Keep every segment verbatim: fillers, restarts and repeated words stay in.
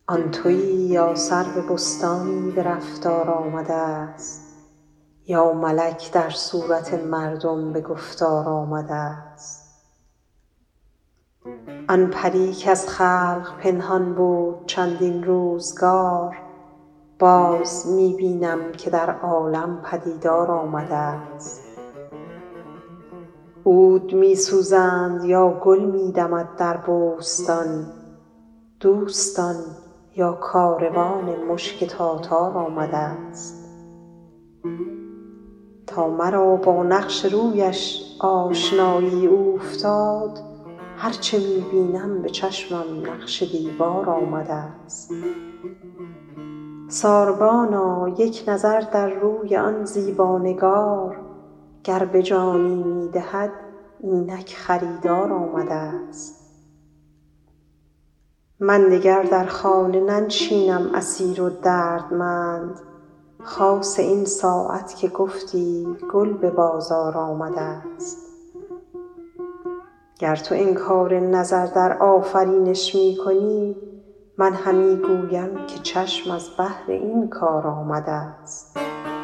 آن تویی یا سرو بستانی به رفتار آمده ست، یا ملک در صورت مردم به گفتار آمده ست. آن پری کز خلق پنهان بود چندین روزگار، باز می بینم که در عالم پدیدار آمده ست. عود می سوزند یا گل می دمد در بوستان، دوستان یا کاروان مشک تاتار آمده ست. تا مرا با نقش رویش آشنایی اوفتاد، هر چه می بینم به چشمم نقش دیوار آمده ست. ساربانا یک نظر در روی آن زیبانگار، گر به جانی می دهد اینک خریدار آمده ست. من دگر در خانه ننشینم اسیر و دردمند، خاص این ساعت که گفتی گل به بازار آمده ست. گر تو انکار نظر در آفرینش می کنی، من همی گویم که چشم از بهر این کار آمده ست.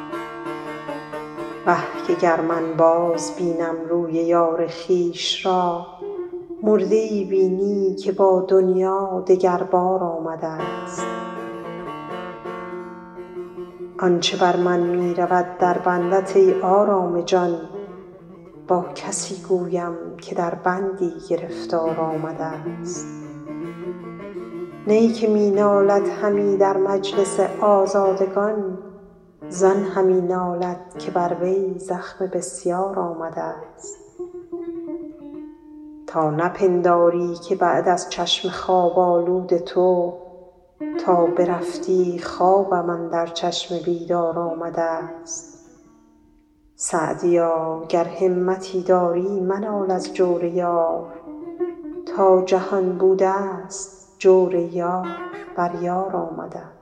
وه که گر من باز بینم روی یار خویش را، مرده ای بینی که با دنیا دگربار آمده ست. آن چه بر من می رود در بندت ای آرام جان، با کسی گویم که در بندی گرفتار آمده ست. نی که می نالد همی در مجلس آزادگان، زان همی نالد که بر وی زخم بسیار آمده ست. تا نپنداری که بعد از چشم خواب آلود تو، تا برفتی خوابم اندر چشم بیدار آمده ست. سعدیا گر همتی داری منال از جور یار، تا جهان بوده ست جور یار بر یار آمده ست.